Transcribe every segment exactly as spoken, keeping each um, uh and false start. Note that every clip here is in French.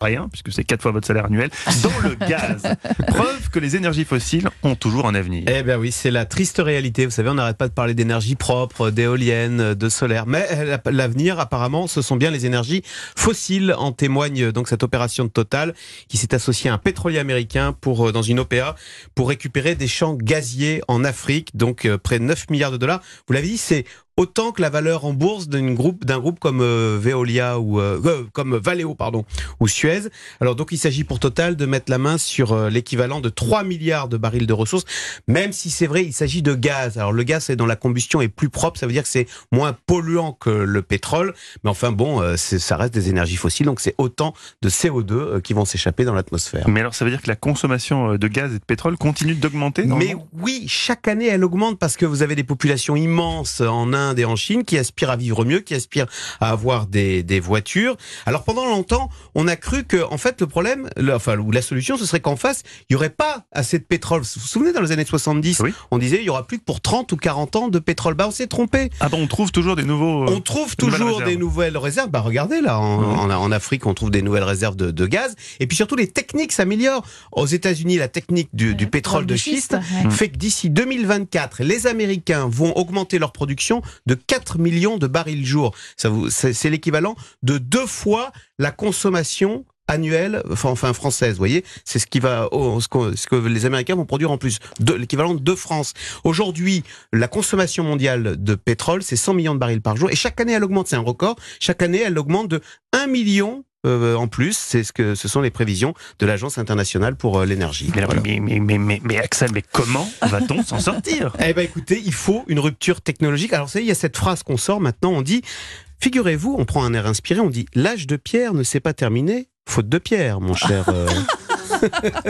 rien, puisque c'est quatre fois votre salaire annuel, dans le gaz. Preuve que les énergies fossiles ont toujours un avenir. Eh bien oui, c'est la triste réalité. Vous savez, on n'arrête pas de parler d'énergie propre, d'éoliennes, de solaire. Mais l'avenir, apparemment, ce sont bien les énergies fossiles. En témoigne donc cette opération de Total qui s'est associée à un pétrolier américain pour, dans une O P A pour récupérer des champs gaziers en Afrique. Donc près de neuf milliards de dollars. Vous l'avez dit, c'est autant que la valeur en bourse d'un groupe, d'un groupe comme euh, Veolia ou euh, euh, comme Valeo pardon ou Suez. Alors donc il s'agit pour Total de mettre la main sur euh, l'équivalent de trois milliards de barils de ressources, même si c'est vrai il s'agit de gaz. Alors le gaz c'est dont la combustion est plus propre, ça veut dire que c'est moins polluant que le pétrole, mais enfin bon euh, ça reste des énergies fossiles, donc c'est autant de C O deux euh, qui vont s'échapper dans l'atmosphère. Mais alors ça veut dire que la consommation de gaz et de pétrole continue d'augmenter? Mais oui, chaque année elle augmente parce que vous avez des populations immenses en Inde et en Chine qui aspirent à vivre mieux, qui aspirent à avoir des, des voitures. Alors pendant longtemps, on a cru que en fait le problème, le, enfin ou la solution, ce serait qu'en face, il y aurait pas assez de pétrole. Vous vous souvenez dans les années soixante-dix, oui. On disait il y aura plus que pour trente ou quarante ans de pétrole. Bah on s'est trompé. Ah bon, on trouve toujours des nouveaux. Euh, on trouve toujours des nouvelles réserves. Bah regardez là, en, mmh. en, en Afrique, on trouve des nouvelles réserves de, de gaz. Et puis surtout les techniques s'améliorent. Aux États-Unis, la technique du, du pétrole de schiste ouais. fait que d'ici deux mille vingt-quatre, les Américains vont augmenter leur production de quatre millions de barils jour. Ça vous, c'est, c'est l'équivalent de deux fois la consommation annuelle, enfin, enfin française, vous voyez, c'est ce qui va, oh, ce, que, ce que les Américains vont produire en plus, de, l'équivalent de France. Aujourd'hui, la consommation mondiale de pétrole, c'est cent millions de barils par jour, et chaque année elle augmente, c'est un record. Chaque année elle augmente de un million. Euh, en plus, c'est ce que ce sont les prévisions de l'Agence internationale pour euh, l'énergie. Mais, voilà. mais, mais, mais, mais, mais Axel, mais comment va-t-on s'en sortir? Eh ben, écoutez, il faut une rupture technologique. Alors, vous savez, il y a cette phrase qu'on sort maintenant. On dit, figurez-vous, on prend un air inspiré. On dit, l'âge de pierre ne s'est pas terminé, faute de pierre, mon cher. Euh... Wow.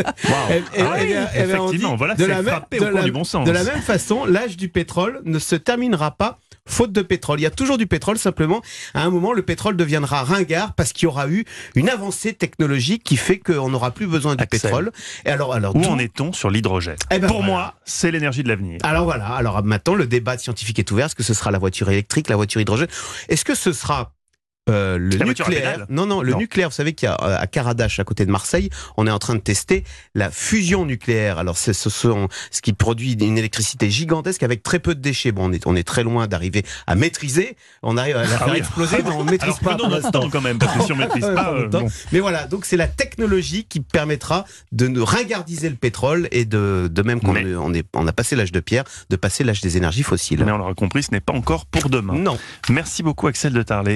Et, et, ah oui, et, et, effectivement, dit, voilà, c'est frappé au coin du bon sens. De la même façon, l'âge du pétrole ne se terminera pas faute de pétrole. Il y a toujours du pétrole, simplement, à un moment, le pétrole deviendra ringard parce qu'il y aura eu une avancée technologique qui fait qu'on n'aura plus besoin du Axel. pétrole. Et alors, alors, Où tout... en est-on sur l'hydrogène? eh ben, Pour voilà. moi, c'est l'énergie de l'avenir. Alors voilà, alors maintenant, le débat scientifique est ouvert. Est-ce que ce sera la voiture électrique, la voiture hydrogène? Est-ce que ce sera... Euh, le la nucléaire, non non, le non. nucléaire, vous savez qu'il y a à Karadash, à côté de Marseille, on est en train de tester la fusion nucléaire. Alors c'est ce, sont, ce qui produit une électricité gigantesque avec très peu de déchets. Bon, on est on est très loin d'arriver à maîtriser. On arrive à la faire ah oui. exploser, mais on ne maîtrise Alors, pas. Notre temps quand même, parce que si on maîtrise pas. Euh, bon. Mais voilà, donc c'est la technologie qui permettra de nous ringardiser le pétrole et de de même qu'on mais... on est on a passé l'âge de pierre, de passer l'âge des énergies fossiles. Mais on l'aura compris, ce n'est pas encore pour demain. Non. Merci beaucoup Axel de Tarlet.